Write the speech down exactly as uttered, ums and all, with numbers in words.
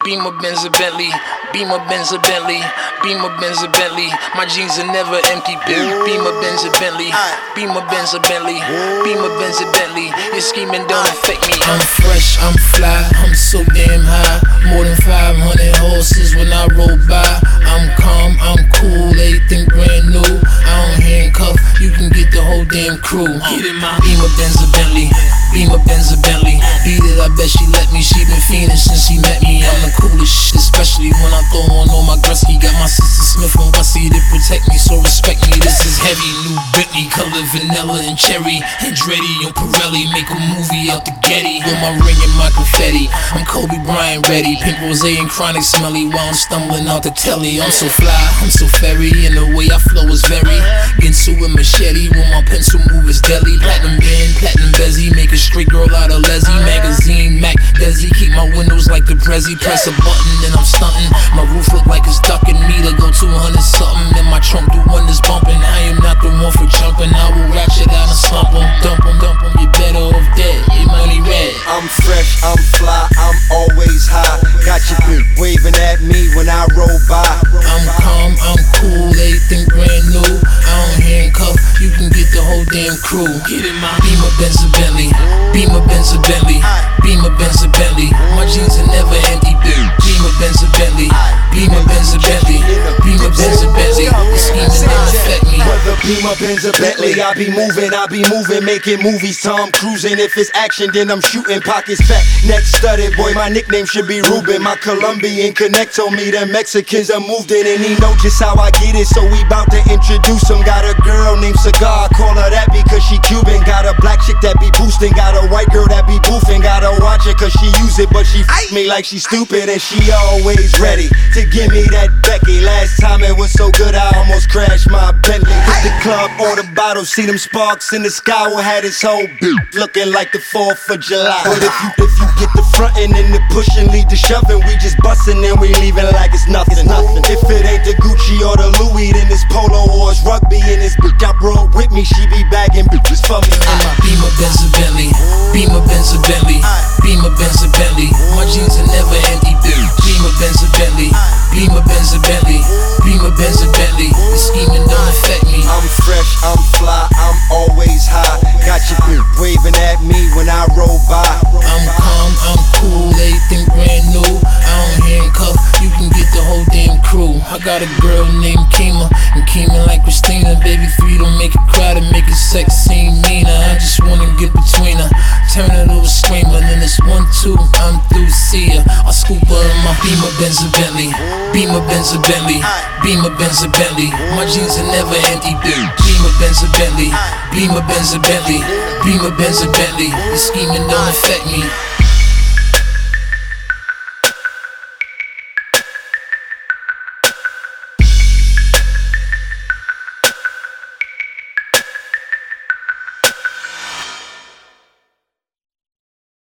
Beamer, Benz, a Bentley. Beamer, Benz, a Bentley. Beamer, Benz, a Bentley. My jeans are never empty. Beamer, Benz, a Bentley. Beamer, Benz, a Bentley. Beamer, Benz, a Bentley. Your scheming don't affect me. I'm fresh, I'm fly, I'm so damn high. More than five hundred horses when I roll by. I'm calm, I'm cool, everything brand new. I don't handcuff, you can get the whole damn crew. Get in my Beamer, Benz, a Bentley. Beamer, Benz, a Bentley. Beat it, I bet she let me. She been fiending since she met me. I'm the coolest shit, especially when I throw on all my Gretzky. Got my sister Smith and Wessie to protect me, so respect me. This is heavy, new Bentley, color vanilla and cherry. Andretti and Pirelli, make a movie out the Getty. With my ring and my confetti, I'm Kobe Bryant ready. Pink rose and chronic smelly while I'm stumbling out the telly. I'm so fly, I'm so fairy, and the way I flow is very Ginsu with machete, when my pencil move is deadly. Platinum band, platinum bezzy, make a straight girl out of Leslie. Magazine, Mac, Desi, keep my windows like the Prezi. Press a button and I'm stunting. My roof look like it's ducking me to go two hundred something. And my trunk do wonders bumping. I am not the one for jumping. I will ratchet out and slump em, dump em, dump em. You better off dead, your money red. I'm fresh, I'm fly, I'm always high. Got your bitch waving at me when I roll by. I'm calm, I'm cool, everything brand new. I don't handcuff, you can get the whole damn crew. Get in my Beamer, Benz, a Bentley. Beamer, Benz, a Bentley. Beamer, Benz, a Bentley. My jeans are never empty. Beamer, Benz, a Bentley. Beamer, Benz, a Bentley. Beamer, Benz, a Bentley. The scheming don't affect me. Whether Beamer, Benz, a Bentley, I be moving, I be moving, making movies. Tom cruising. If it's action, then I'm shooting. Pockets fat, neck studded. Boy, my nickname should be Ruben. My Colombian connect told me the Mexicans are moved in, and he know just how I get it. So we bout to introduce him. Got a girl named Cigar, call her that because she Cuban. Got a black chick that be boosting. Got a white girl that be boofing. Gotta watch her cause she use it, but she f me like she stupid. And she always ready to give me that Becky. Last time it was so good I almost crashed my Bentley. Hit the club, order bottles, see them sparks in the sky. We had his whole looking like the fourth of July. But if you if you get the frontin' and the pushing, lead the shoving, we just bustin' and we leaving like it's nothing. nothing. If it ain't the Gucci or the Louis, then it's Polo or it's rugby. And this bitch I brought with me, she be bagging bitches for me. In my Beamer, Benz, a Bentley. Beamer, Benz, a Bentley. Beamer, Benz, a Bentley. My jeans are never empty. Beamer, Benz, a Bentley. Beamer, Benz, a Bentley. Beamer, Benz, a Bentley. The scheming don't affect me. I'm fresh, I'm fly, I'm always high. Got your bitch waving at me when I roll by. I'm calm, I'm cool, everything brand new. I don't handcuff, you can get the whole damn crew. I got a girl named Kima, and Kima like Christina. Baby three don't make it cry, to make it sex seem meaner. I just wanna get between her, turn her to a screamer. Then it's one, two, I'm through, see her. I scoop her in my Beamer, Benz, a Bentley. Beamer, Benz, a Bentley. Beamer, Benz, a Bentley. My jeans are never empty. Beamer, Benz, a Bentley. Beamer, Benz, a Bentley. Beamer, Benz, a Bentley. The scheming don't affect me.